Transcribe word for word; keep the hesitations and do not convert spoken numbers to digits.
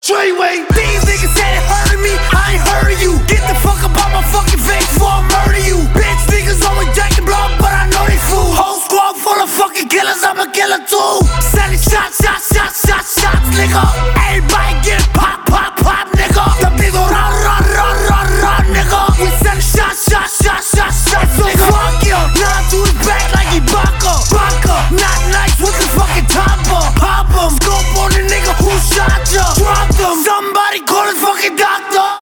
Treyway. These niggas said it hurting me, I ain't heard you. Get the fuck up out my fucking face before I murder you. Bitch,